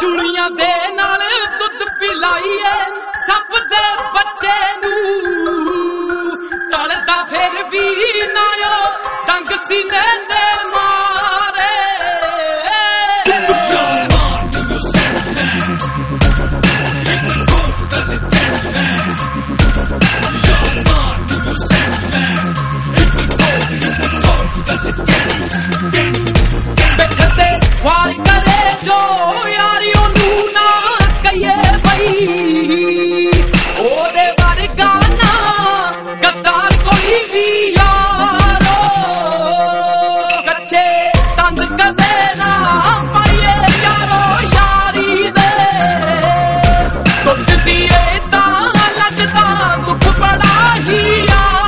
ਚੂੜੀਆਂ ਦੇ ਨਾਲ ਦੁੱਧ ਪਿਲਾਈਏ ਸੱਪ ਦੇ ਬੱਚੇ ਨੂੰ ਟਲਦਾ ਫਿਰ ਵੀ ਨਾ ਉਹ ਡੰਗ ਸੀਨੇ ਦੇ ਮਾਰੇ ਬੈਠਦੇ ਵਾਰ ਕਰੇ ਜੋ ਯਾਰੀ ਉਹਨੂੰ ਨਾ ਕਹੀਏ ਬਈ ਉਹਦੇ ਵਰਗਾ ਨਾ ਗੱਦਾਰ ਕੋਈ ਵੀ ਯਾਰੋ ਕੱਚੇ ਤੰਦ ਕਦੇ ਨਾ ਪਾਈਏ ਯਾਰੋ ਯਾਰੀ ਦੇ ਟੁੱਟਦੀ ਏ ਤਾਂ ਲੱਗਦਾ ਦੁੱਖ ਬੜਾ ਹੀ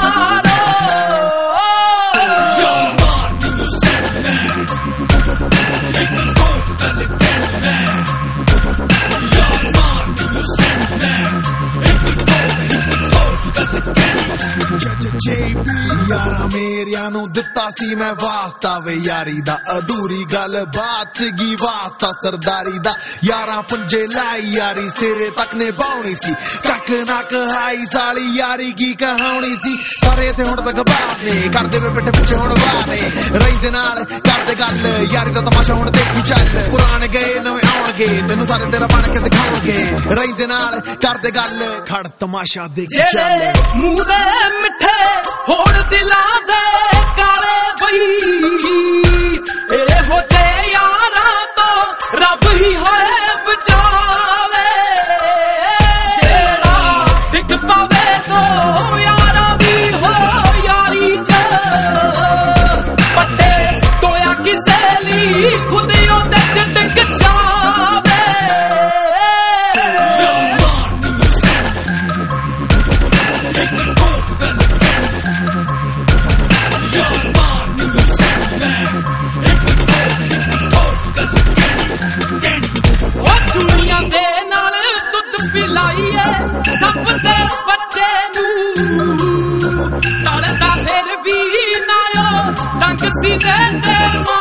यारा मेरिया नू दिता सी मैं वास्ता वे यारी दा अधूरी गल बात सीगी वास्ता सरदारी दा यारा पंजे लाई यारी सिरे तक ने बाउनी सी कक ना कहाई साली यारी की कहानी सी सारे ते हुण तक बात ने करदे वे पिठ पिछे हुण वाने रहिंदे नाल करदे गल यारी दा तमाशा हुण देखी चल पुराने गए नवे आउणगे तैनू सारे तेरा बन के दिखाउणगे रहिंदे नाल करदे गल खड़ तमाशा देखी चल मुंह दे मिठे होड़ दिलां दे काले बई एहो जे यारां तो रब ही है बचावे जेड़ा दिख पावे तो यारा भी हो यारी च पट्टे टोया किसे ली खुद ओदे च डिग जावे ਚੂੜੀਆਂ ਦੇ ਨਾਲ ਦੁੱਧ ਪਿਲਾਈਏ ਸੱਪ ਦੇ ਬੱਚੇ ਨੂੰ ਟਲਦਾ ਫਿਰ ਵੀ ਨਾ ਉਹ ਡੰਗ ਸੀਨੇ ਦੇ